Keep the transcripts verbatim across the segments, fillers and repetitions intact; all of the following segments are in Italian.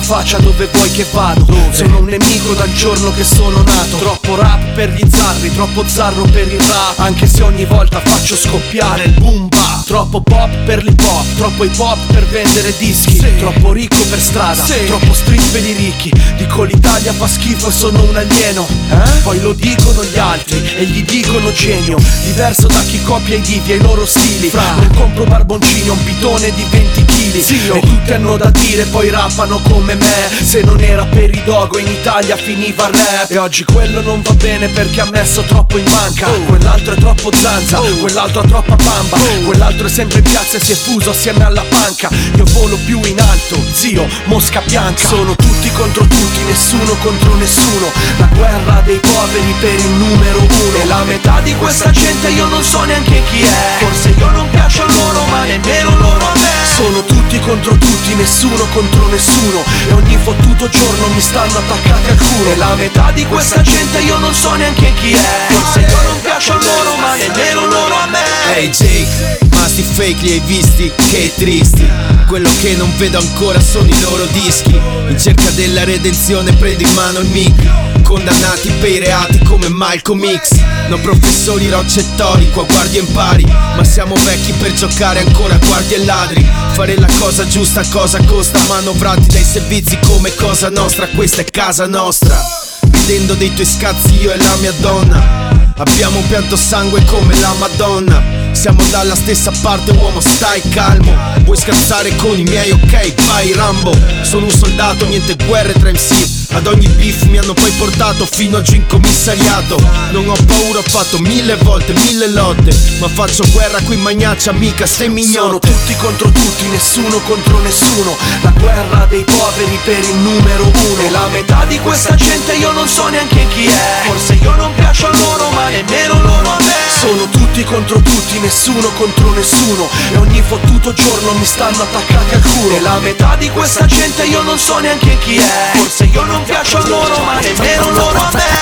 faccia dove vuoi che vado. Dove? Sono un nemico dal giorno che sono nato. Troppo rap per gli zarri, troppo zarro per il rap, anche se ogni volta faccio scoppiare il boom bap. Troppo pop per l'hip hop, troppo hip hop per vendere dischi, sì. Troppo ricco per strada, sì. Troppo street per i ricchi. Dico l'Italia fa schifo e sono un alieno, eh? Poi lo dicono gli altri e gli dicono genio. Diverso da chi copia i divi e i loro stili. Fra. Non compro barboncini, ho un bidone di venti chili, sì, oh. E tutti hanno da dire, poi rappano come me. Se non era per i dogo in Italia finiva il rap. E oggi quello non va bene perché ha messo troppo in banca, oh. Quell'altro è troppo zanza, oh. Quell'altro ha troppa bamba, oh. Quell'altro è sempre in piazza e si è fuso assieme alla panca. Io volo più in alto, zio, mosca bianca. Sono tutti contro tutti, nessuno contro nessuno. La guerra dei poveri per il numero uno. E la metà di questa gente io non so neanche chi è. Forse io non piaccio a loro ma nemmeno loro a me. Sono tutti contro tutti, nessuno contro nessuno. E ogni fottuto giorno mi stanno attaccati al culo. E la metà di questa gente io non so neanche chi è. Forse io non piaccio a loro ma nemmeno loro a me. Hey Jake, ma sti fake li hai visti? Che tristi. Quello che non vedo ancora sono i loro dischi. In cerca della redenzione prendo in mano il mic. Condannati per i reati come Malcolm X. Non professori, rocce e tori, qua guardi e impari. Ma siamo vecchi per giocare ancora guardi e ladri. Fare la cosa giusta cosa costa. Manovrati dai servizi come cosa nostra. Questa è casa nostra. Ridendo dei tuoi scazzi io e la mia donna. Abbiamo pianto sangue come la Madonna. Siamo dalla stessa parte uomo, stai calmo. Vuoi scherzare con i miei, ok, vai Rambo. Sono un soldato, niente guerre tra M C. Ad ogni beef mi hanno poi portato fino a giù in commissariato. Non ho paura, ho fatto mille volte, mille lotte. Ma faccio guerra qui in Magnaccia, mica sei mignotte. Sono tutti contro tutti, nessuno contro nessuno. La guerra dei poveri per il numero uno. E la metà di questa gente io non so neanche chi è. Forse io non piaccio a loro ma nemmeno loro a me. Sono tutti contro tutti, nessuno contro nessuno. E ogni fottuto giorno mi stanno attaccati al culo. E la metà di questa gente io non so neanche chi è. Forse io non piaccio a loro ma nemmeno loro a me.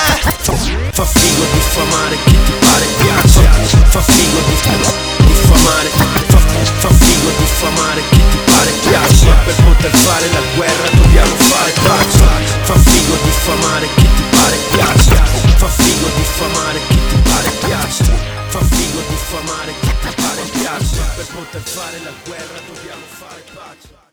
Fa figo diffamare chi ti pare piace. Fa figo diffamare. Fa, fa figo diffamare chi ti pare piace. Ma per poter fare la guerra dobbiamo fare pace. Fa figo diffamare chi ti pare piace. Fa figo diffamare chi ti pare piace. Fa figo diffamare chi ti pare piace. Ma per poter fare la guerra dobbiamo fare pace.